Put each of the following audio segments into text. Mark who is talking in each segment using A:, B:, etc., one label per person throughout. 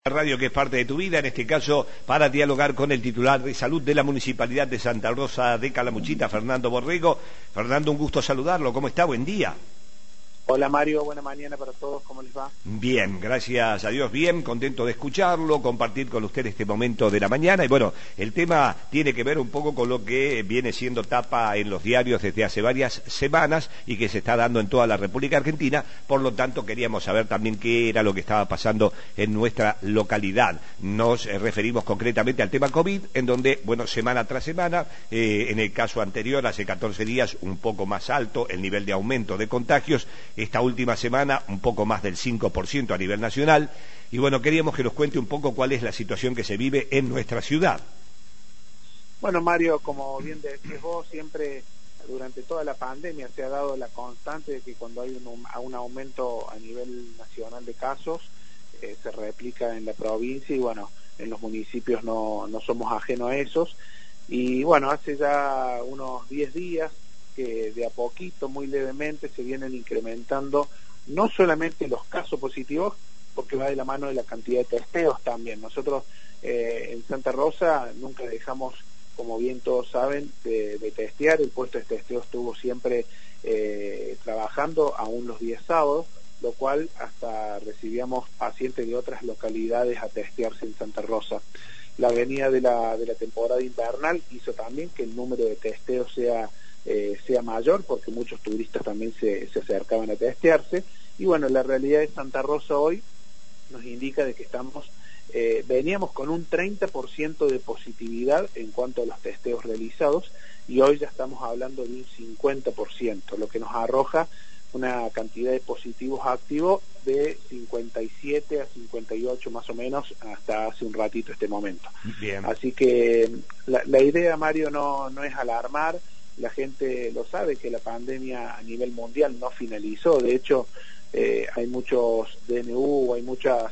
A: Radio, que es parte de tu vida, en este caso para dialogar con el titular de salud de la Municipalidad de Santa Rosa de Calamuchita, Fernando Borrego. Fernando, un gusto saludarlo. ¿Cómo está? Buen día.
B: Hola Mario, buena mañana para todos, ¿cómo les va?
A: Bien, gracias a Dios, bien, contento de escucharlo, compartir con usted este momento de la mañana. Y bueno, el tema tiene que ver un poco con lo que viene siendo tapa en los diarios desde hace varias semanas y que se está dando en toda la República Argentina. Por lo tanto, queríamos saber también qué era lo que estaba pasando en nuestra localidad. Nos referimos concretamente al tema COVID, en donde, bueno, semana tras semana, en el caso anterior, hace 14 días, un poco más alto el nivel de aumento de contagios. Esta última semana un poco más del 5% a nivel nacional. Y bueno, queríamos que nos cuente un poco cuál es la situación que se vive en nuestra ciudad.
B: Bueno, Mario, como bien decís vos, siempre durante toda la pandemia se ha dado la constante de que cuando hay un aumento a nivel nacional de casos, se replica en la provincia y bueno, en los municipios no somos ajenos a esos. Y bueno, hace ya unos 10 días que de a poquito, muy levemente, se vienen incrementando no solamente los casos positivos, porque va de la mano de la cantidad de testeos también. Nosotros en Santa Rosa nunca dejamos, como bien todos saben, de testear. El puesto de testeo estuvo siempre trabajando, aún los días sábados, lo cual hasta recibíamos pacientes de otras localidades a testearse en Santa Rosa. La venida de la temporada invernal hizo también que el número de testeos sea mayor, porque muchos turistas también se acercaban a testearse. Y bueno, la realidad de Santa Rosa hoy nos indica de que veníamos con un 30% de positividad en cuanto a los testeos realizados, y hoy ya estamos hablando de un 50%, lo que nos arroja una cantidad de positivos activos de 57 a 58 más o menos hasta hace un ratito este momento. Bien. Así que la idea, Mario, no es alarmar. La gente lo sabe que la pandemia a nivel mundial no finalizó. De hecho, hay muchos DNU, hay muchas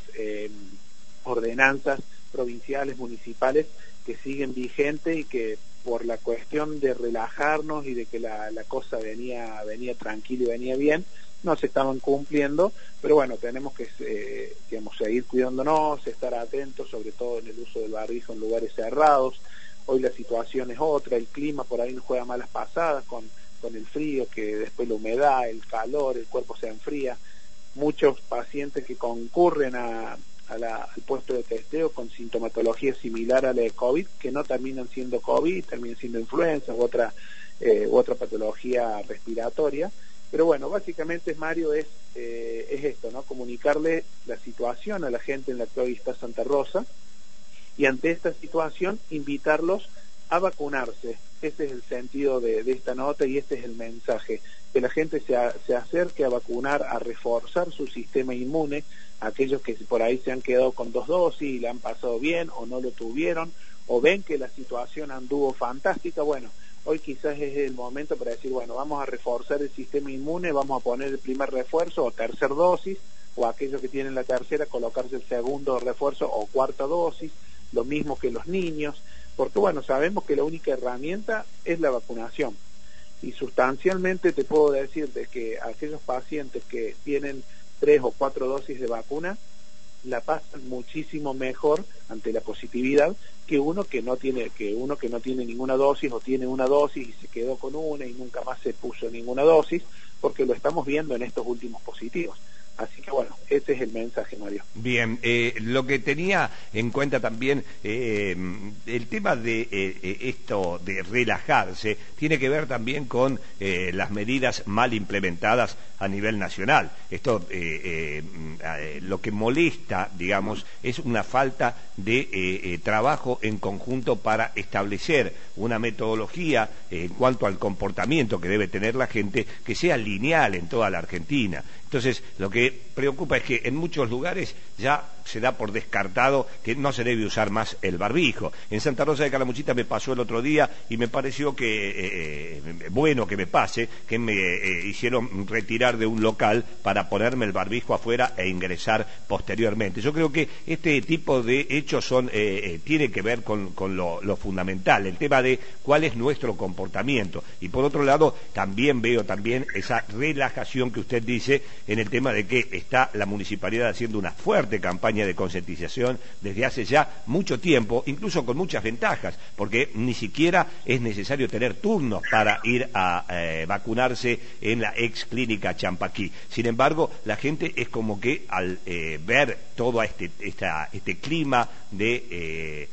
B: ordenanzas provinciales, municipales que siguen vigentes y que por la cuestión de relajarnos y de que la cosa venía tranquila y venía bien, no se estaban cumpliendo. Pero bueno, tenemos que seguir cuidándonos, estar atentos, sobre todo en el uso del barbijo en lugares cerrados. Hoy la situación es otra, el clima por ahí nos juega malas pasadas con el frío, que después la humedad, el calor, el cuerpo se enfría. Muchos pacientes que concurren al puesto de testeo con sintomatología similar a la de COVID, que no terminan siendo COVID, terminan siendo influenza u otra patología respiratoria. Pero bueno, básicamente, Mario, es esto, ¿no? Comunicarle la situación a la gente en la que hoy está Santa Rosa, y ante esta situación invitarlos a vacunarse. Este es el sentido de esta nota y este es el mensaje, que la gente se acerque a vacunar, a reforzar su sistema inmune, aquellos que por ahí se han quedado con 2 dosis y la han pasado bien o no lo tuvieron, o ven que la situación anduvo fantástica. Bueno, hoy quizás es el momento para decir, bueno, vamos a reforzar el sistema inmune, vamos a poner el primer refuerzo o tercer dosis, o aquellos que tienen la tercera, colocarse el segundo refuerzo o cuarta dosis, lo mismo que los niños, porque bueno, sabemos que la única herramienta es la vacunación. Y sustancialmente te puedo decir de que aquellos pacientes que tienen 3 o 4 dosis de vacuna la pasan muchísimo mejor ante la positividad que uno que no tiene ninguna dosis, o tiene una dosis y se quedó con una y nunca más se puso ninguna dosis, porque lo estamos viendo en estos últimos positivos. Así que bueno, ese es el mensaje, Mario.
A: Bien, lo que tenía en cuenta también, el tema de esto de relajarse, tiene que ver también con las medidas mal implementadas a nivel nacional. Esto, lo que molesta, digamos, es una falta de trabajo en conjunto para establecer una metodología en cuanto al comportamiento que debe tener la gente, que sea lineal en toda la Argentina. Entonces, lo que preocupa es que en muchos lugares ya se da por descartado que no se debe usar más el barbijo. En Santa Rosa de Calamuchita me pasó el otro día y me pareció que bueno que me pase, que me hicieron retirar de un local para ponerme el barbijo afuera e ingresar posteriormente. Yo creo que este tipo de hechos tiene que ver con lo fundamental, el tema de cuál es nuestro comportamiento. Y por otro lado, también veo esa relajación que usted dice en el tema de que está la municipalidad haciendo una fuerte campaña campaña de concientización desde hace ya mucho tiempo, incluso con muchas ventajas, porque ni siquiera es necesario tener turnos para ir a vacunarse en la ex clínica Champaquí. Sin embargo, la gente es como que al ver todo este clima de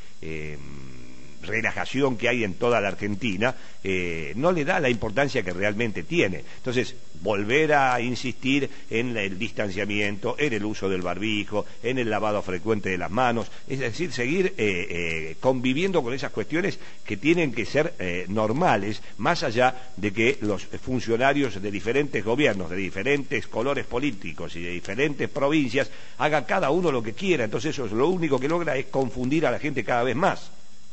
A: relajación que hay en toda la Argentina, no le da la importancia que realmente tiene. Entonces, volver a insistir en el distanciamiento, en el uso del barbijo, en el lavado frecuente de las manos, es decir, seguir conviviendo con esas cuestiones que tienen que ser normales, más allá de que los funcionarios de diferentes gobiernos, de diferentes colores políticos y de diferentes provincias, hagan cada uno lo que quiera. Entonces eso es lo único que logra es confundir a la gente cada vez más.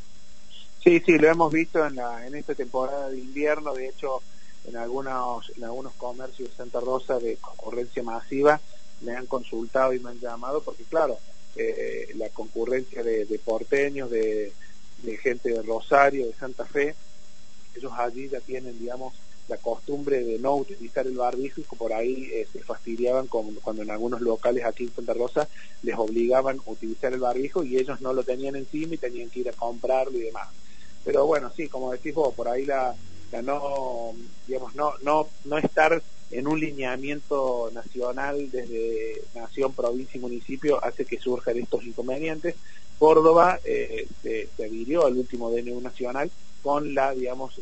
B: Sí, lo hemos visto en esta temporada de invierno. De hecho, en algunos comercios de Santa Rosa de concurrencia masiva me han consultado y me han llamado porque, claro, la concurrencia de porteños, de gente de Rosario, de Santa Fe, ellos allí ya tienen, digamos, la costumbre de no utilizar el barbijo, y por ahí se fastidiaban cuando en algunos locales aquí en Santa Rosa les obligaban a utilizar el barbijo y ellos no lo tenían encima y tenían que ir a comprarlo y demás. Pero bueno, sí, como decís vos, por ahí la no, digamos, no estar en un lineamiento nacional desde nación, provincia y municipio hace que surjan estos inconvenientes. Córdoba se adhirió al último DNU nacional con la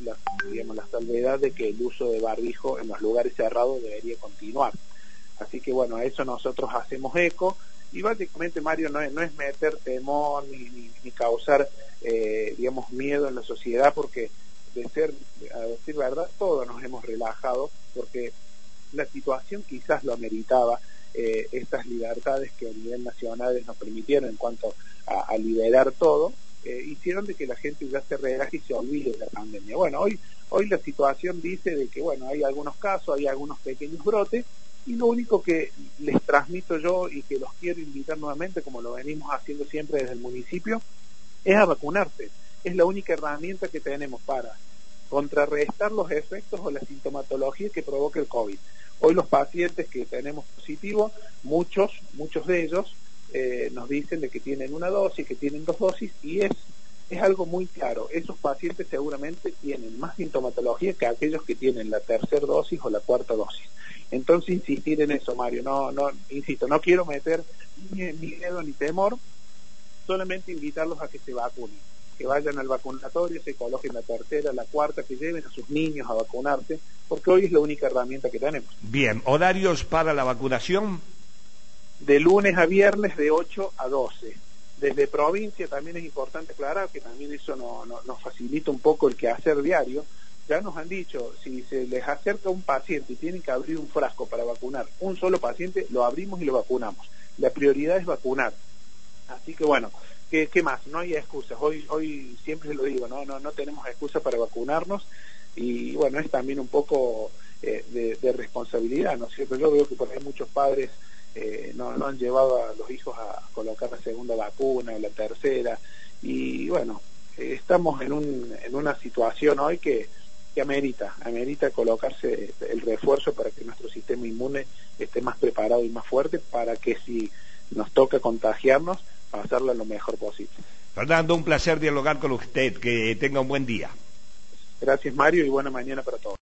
B: salvedad de que el uso de barbijo en los lugares cerrados debería continuar. Así que bueno, a eso nosotros hacemos eco. Y básicamente, Mario, no es meter temor ni causar, miedo en la sociedad, porque a decir verdad, todos nos hemos relajado, porque la situación quizás lo ameritaba. Estas libertades que a nivel nacional nos permitieron en cuanto a liberar todo, hicieron de que la gente ya se relaje y se olvide de la pandemia. Bueno, hoy la situación dice de que, bueno, hay algunos casos, hay algunos pequeños brotes, y lo único que les transmito yo y que los quiero invitar nuevamente, como lo venimos haciendo siempre desde el municipio, es a vacunarse. Es la única herramienta que tenemos para contrarrestar los efectos o la sintomatología que provoca el COVID. Hoy los pacientes que tenemos positivos, muchos de ellos nos dicen de que tienen una dosis, que tienen 2 dosis, y es algo muy claro. Esos pacientes seguramente tienen más sintomatología que aquellos que tienen la 3ª dosis o la 4ª dosis. Entonces, insistir en eso, Mario, insisto, no quiero meter ni miedo ni temor, solamente invitarlos a que se vacunen, que vayan al vacunatorio, se coloquen la 3ª, la 4ª, que lleven a sus niños a vacunarse, porque hoy es la única herramienta que tenemos.
A: Bien, ¿horarios para la vacunación?
B: De lunes a viernes de 8 a 12. Desde provincia también es importante aclarar que también eso nos facilita un poco el quehacer diario. Ya nos han dicho, si se les acerca un paciente y tienen que abrir un frasco para vacunar un solo paciente, lo abrimos y lo vacunamos. La prioridad es vacunar. Así que bueno, ¿qué más? No hay excusas. Hoy siempre lo digo, no tenemos excusa para vacunarnos, y bueno, es también un poco de responsabilidad, ¿no es cierto? Yo veo que por ahí muchos padres no han llevado a los hijos a colocar la 2ª vacuna o la 3ª, y bueno, estamos en una situación hoy que amerita colocarse el refuerzo para que nuestro sistema inmune esté más preparado y más fuerte, para que si nos toca contagiarnos, pasarla lo mejor posible.
A: Fernando, un placer dialogar con usted, que tenga un buen día.
B: Gracias, Mario, y buena mañana para todos.